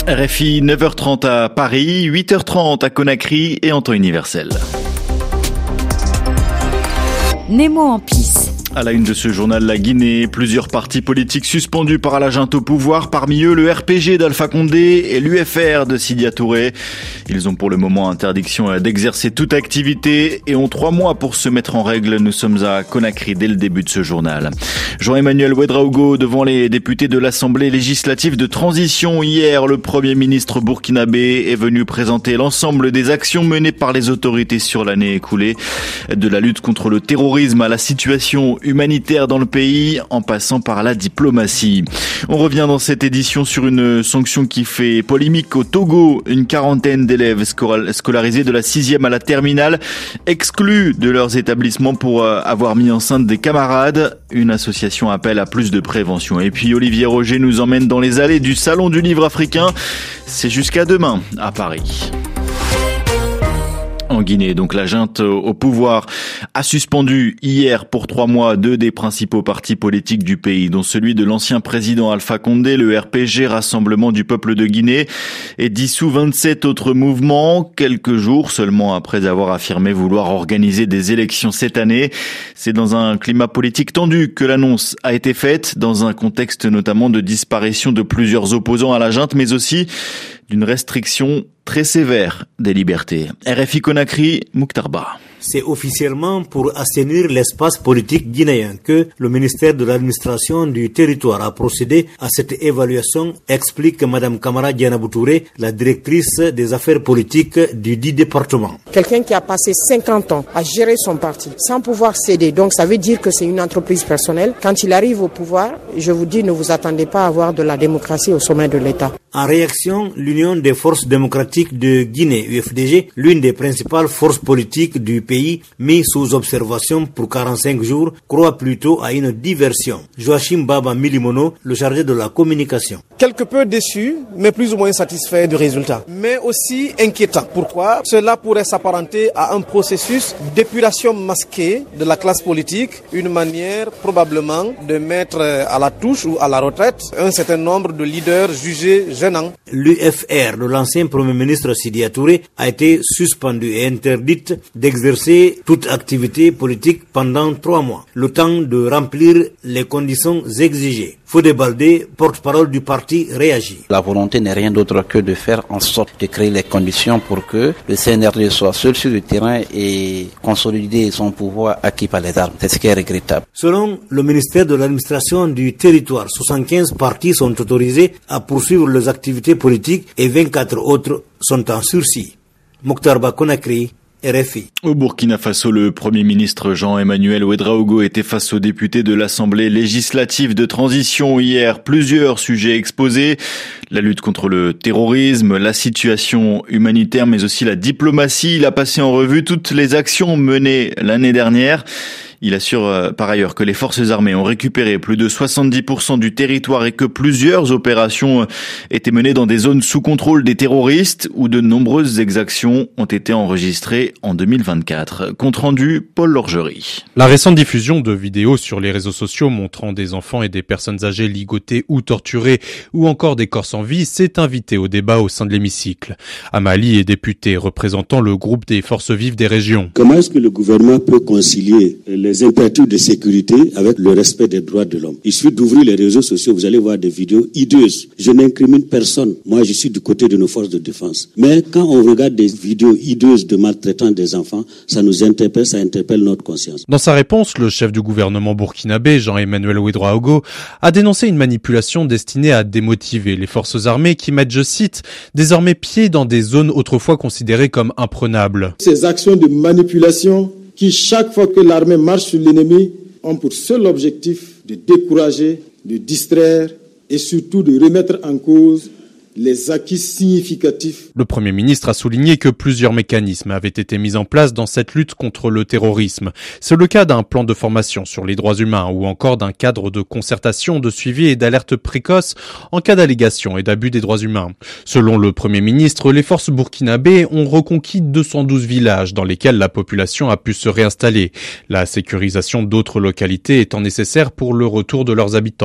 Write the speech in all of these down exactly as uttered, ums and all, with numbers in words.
R F I, neuf heures trente à Paris, huit heures trente à Conakry et en temps universel. Nemo en pisse. À la une de ce journal, la Guinée, plusieurs partis politiques suspendus par la junte au pouvoir, parmi eux le R P G d'Alpha Condé et l'U F R de Sidya Touré. Ils ont pour le moment interdiction d'exercer toute activité et ont trois mois pour se mettre en règle. Nous sommes à Conakry dès le début de ce journal. Jean-Emmanuel Ouedraogo devant les députés de l'Assemblée législative de transition. Hier, le Premier ministre burkinabé est venu présenter l'ensemble des actions menées par les autorités sur l'année écoulée, de la lutte contre le terrorisme à la situation humanitaire dans le pays, en passant par la diplomatie. On revient dans cette édition sur une sanction qui fait polémique au Togo. Une quarantaine d'élèves scolarisés de la sixième à la terminale, exclus de leurs établissements pour avoir mis enceinte des camarades. Une association appelle à plus de prévention. Et puis Olivier Roger nous emmène dans les allées du Salon du Livre africain. C'est jusqu'à demain à Paris. En Guinée, donc la junte au pouvoir a suspendu hier pour trois mois deux des principaux partis politiques du pays, dont celui de l'ancien président Alpha Condé, le R P G, Rassemblement du peuple de Guinée, et dissous vingt-sept autres mouvements, quelques jours seulement après avoir affirmé vouloir organiser des élections cette année. C'est dans un climat politique tendu que l'annonce a été faite, dans un contexte notamment de disparition de plusieurs opposants à la junte, mais aussi d'une restriction très sévère des libertés. R F I Conakry, Mokhtar Ba. C'est officiellement pour assainir l'espace politique guinéen que le ministère de l'administration du territoire a procédé à cette évaluation, explique Madame Kamara Dianabou Touré, la directrice des affaires politiques du dit département. Quelqu'un qui a passé cinquante ans à gérer son parti sans pouvoir céder, donc ça veut dire que c'est une entreprise personnelle. Quand il arrive au pouvoir, je vous dis, ne vous attendez pas à avoir de la démocratie au sommet de l'État. En réaction, l'Union des forces démocratiques de Guinée, U F D G, l'une des principales forces politiques du pays, mis sous observation pour quarante-cinq jours, croit plutôt à une diversion. Joachim Baba Milimono, le chargé de la communication. Quelque peu déçu, mais plus ou moins satisfait du résultat. Mais aussi inquiétant. Pourquoi ? Cela pourrait s'apparenter à un processus d'épuration masquée de la classe politique, une manière probablement de mettre à la touche ou à la retraite un certain nombre de leaders jugés gênants. L'U F R de l'ancien Premier ministre Sidya Touré a été suspendue et interdite d'exercer toute activité politique pendant trois mois, le temps de remplir les conditions exigées. Fodé Baldé, porte-parole du parti, réagit. La volonté n'est rien d'autre que de faire en sorte de créer les conditions pour que le C N R D soit seul sur le terrain et consolider son pouvoir acquis par les armes. C'est ce qui est regrettable. Selon le ministère de l'administration du territoire, soixante-quinze partis sont autorisés à poursuivre leurs activités politiques et vingt-quatre autres sont en sursis. Mokhtar Ba, Conakry, R F I. Au Burkina Faso, le Premier ministre Jean-Emmanuel Ouedraogo était face aux députés de l'Assemblée législative de transition hier. Plusieurs sujets exposés. La lutte contre le terrorisme, la situation humanitaire, mais aussi la diplomatie. Il a passé en revue toutes les actions menées l'année dernière. Il assure euh, par ailleurs que les forces armées ont récupéré plus de soixante-dix pour cent du territoire et que plusieurs opérations euh, étaient menées dans des zones sous contrôle des terroristes où de nombreuses exactions ont été enregistrées en deux mille vingt-quatre. Compte rendu, Paul Lorgerie. La récente diffusion de vidéos sur les réseaux sociaux montrant des enfants et des personnes âgées ligotées ou torturées ou encore des corps sans vie s'est invitée au débat au sein de l'hémicycle. Amali est député représentant le groupe des forces vives des régions. Comment est-ce que le gouvernement peut concilier les les impératifs de sécurité avec le respect des droits de l'homme? Il suffit d'ouvrir les réseaux sociaux, vous allez voir des vidéos hideuses. Je n'incrimine personne. Moi, je suis du côté de nos forces de défense. Mais quand on regarde des vidéos hideuses de maltraitants des enfants, ça nous interpelle, ça interpelle notre conscience. Dans sa réponse, le chef du gouvernement burkinabé, Jean-Emmanuel Ouedraogo, a dénoncé une manipulation destinée à démotiver les forces armées qui mettent, je cite, désormais pied dans des zones autrefois considérées comme imprenables. Ces actions de manipulation qui, chaque fois que l'armée marche sur l'ennemi, ont pour seul objectif de décourager, de distraire et surtout de remettre en cause les acquis significatifs. Le Premier ministre a souligné que plusieurs mécanismes avaient été mis en place dans cette lutte contre le terrorisme. C'est le cas d'un plan de formation sur les droits humains ou encore d'un cadre de concertation, de suivi et d'alerte précoce en cas d'allégation et d'abus des droits humains. Selon le Premier ministre, les forces burkinabées ont reconquis deux cent douze villages dans lesquels la population a pu se réinstaller. La sécurisation d'autres localités étant nécessaire pour le retour de leurs habitants.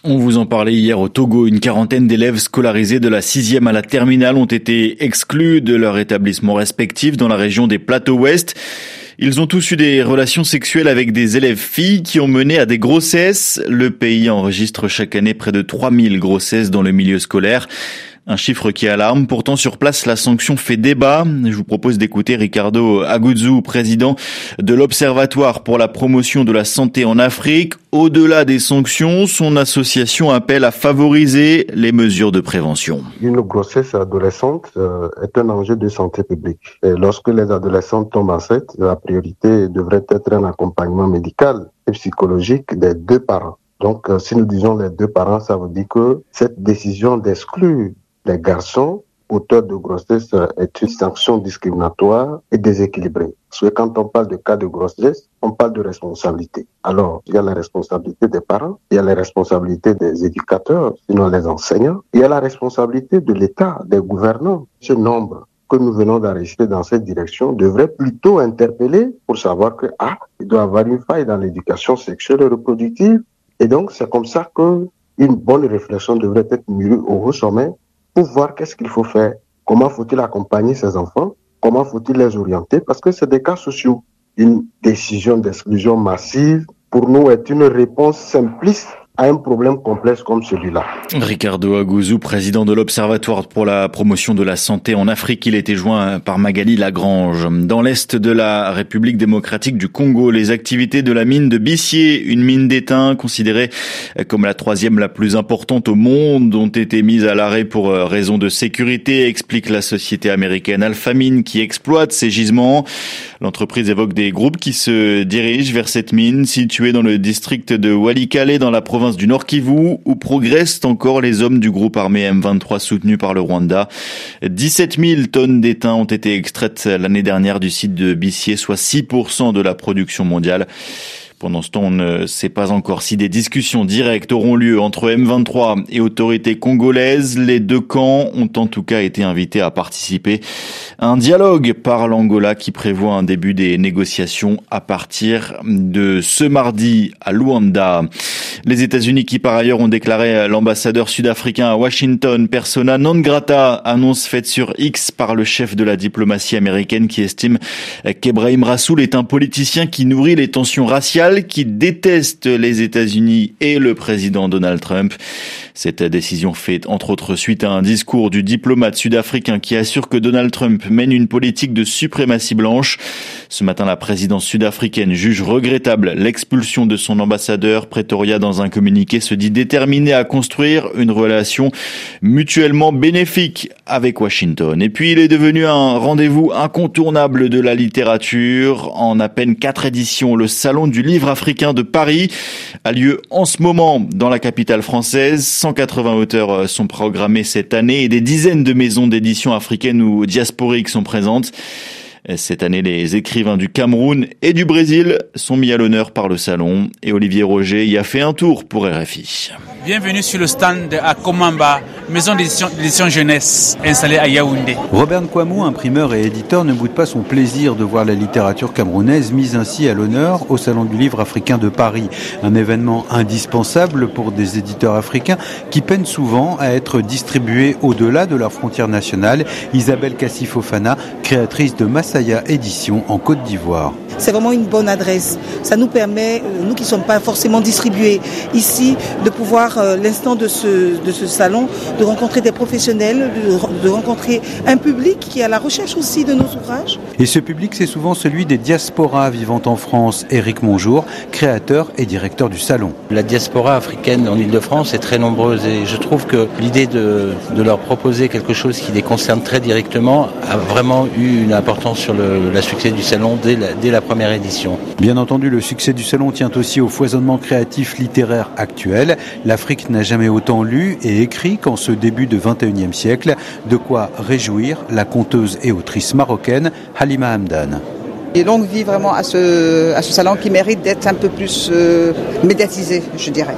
On vous en parlait hier au Togo. Une quarantaine d'élèves scolarisés de la sixième à la terminale ont été exclus de leur établissement respectif dans la région des Plateaux Ouest. Ils ont tous eu des relations sexuelles avec des élèves filles qui ont mené à des grossesses. Le pays enregistre chaque année près de trois mille grossesses dans le milieu scolaire. Un chiffre qui alarme. Pourtant, sur place, la sanction fait débat. Je vous propose d'écouter Ricardo Aguzu, président de l'Observatoire pour la promotion de la santé en Afrique. Au-delà des sanctions, son association appelle à favoriser les mesures de prévention. Une grossesse adolescente euh, est un enjeu de santé publique. Et lorsque les adolescentes tombent enceintes, la priorité devrait être un accompagnement médical et psychologique des deux parents. Donc, euh, si nous disons les deux parents, ça veut dire que cette décision d'exclure les garçons auteurs de grossesse est une sanction discriminatoire et déséquilibrée. Parce que quand on parle de cas de grossesse, on parle de responsabilité. Alors, il y a la responsabilité des parents, il y a la responsabilité des éducateurs, sinon les enseignants, il y a la responsabilité de l'État, des gouvernants. Ce nombre que nous venons d'enregistrer dans cette direction devrait plutôt interpeller pour savoir que, ah, il doit y avoir une faille dans l'éducation sexuelle et reproductive. Et donc, c'est comme ça que une bonne réflexion devrait être mûrie au haut sommet pour voir qu'est-ce qu'il faut faire, comment faut-il accompagner ces enfants, comment faut-il les orienter, parce que c'est des cas sociaux. Une décision d'exclusion massive, pour nous, est une réponse simpliste à un problème complexe comme celui-là. Ricardo Aguzu, président de l'Observatoire pour la promotion de la santé en Afrique, il était joint par Magali Lagrange. Dans l'est de la République démocratique du Congo, les activités de la mine de Bissier, une mine d'étain considérée comme la troisième la plus importante au monde, ont été mises à l'arrêt pour raison de sécurité, explique la société américaine Alphamine qui exploite ces gisements. L'entreprise évoque des groupes qui se dirigent vers cette mine située dans le district de Walikale dans la province du Nord Kivu, où progressent encore les hommes du groupe armé M vingt-trois soutenu par le Rwanda. dix-sept mille tonnes d'étain ont été extraites l'année dernière du site de Bissier, soit six pour cent de la production mondiale. Pendant ce temps, on ne sait pas encore si des discussions directes auront lieu entre M vingt-trois et autorités congolaises. Les deux camps ont en tout cas été invités à participer à un dialogue par l'Angola qui prévoit un début des négociations à partir de ce mardi à Luanda. Les États-Unis qui par ailleurs ont déclaré l'ambassadeur sud-africain à Washington persona non grata, annonce faite sur X par le chef de la diplomatie américaine qui estime qu'Ebrahim Rassoul est un politicien qui nourrit les tensions raciales, qui déteste les États-Unis et le président Donald Trump. Cette décision fait entre autres suite à un discours du diplomate sud-africain qui assure que Donald Trump mène une politique de suprématie blanche. Ce matin, la présidence sud-africaine juge regrettable l'expulsion de son ambassadeur. Pretoria, dans un communiqué, se dit déterminée à construire une relation mutuellement bénéfique avec Washington. Et puis, il est devenu un rendez-vous incontournable de la littérature. En à peine quatre éditions, le Salon du livre africain de Paris a lieu en ce moment dans la capitale française. cent quatre-vingts auteurs sont programmés cette année et des dizaines de maisons d'édition africaines ou diasporiques sont présentes. Cette année, les écrivains du Cameroun et du Brésil sont mis à l'honneur par le salon et Olivier Roger y a fait un tour pour R F I. Bienvenue sur le stand de Akomamba, maison d'édition, d'édition jeunesse installée à Yaoundé. Robert Nkwamou, imprimeur et éditeur, ne boude pas son plaisir de voir la littérature camerounaise mise ainsi à l'honneur au Salon du livre africain de Paris. Un événement indispensable pour des éditeurs africains qui peinent souvent à être distribués au-delà de leurs frontières nationales. Isabelle Kassi-Fofana, créatrice de Massaya Édition en Côte d'Ivoire. C'est vraiment une bonne adresse. Ça nous permet, nous qui ne sommes pas forcément distribués ici, de pouvoir, euh, l'instant de ce, de ce salon, de rencontrer des professionnels, de, de rencontrer un public qui est à la recherche aussi de nos ouvrages. Et ce public, c'est souvent celui des diasporas vivant en France. Éric Monjour, créateur et directeur du salon. La diaspora africaine en Ile-de-France est très nombreuse et je trouve que l'idée de, de leur proposer quelque chose qui les concerne très directement a vraiment eu une importance sur le, la succès du salon dès la, dès la première édition. Bien entendu, le succès du salon tient aussi au foisonnement créatif littéraire actuel. L'Afrique n'a jamais autant lu et écrit qu'en ce début de vingt et unième siècle. De quoi réjouir la conteuse et autrice marocaine Halima Hamdan. Et longue vie vraiment à ce, à ce salon qui mérite d'être un peu plus euh, médiatisé, je dirais.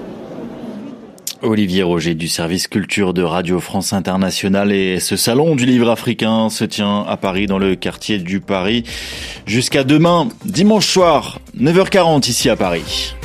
Olivier Roger du service culture de Radio France Internationale et ce salon du livre africain se tient à Paris dans le quartier du Paris jusqu'à demain dimanche soir neuf heures quarante ici à Paris.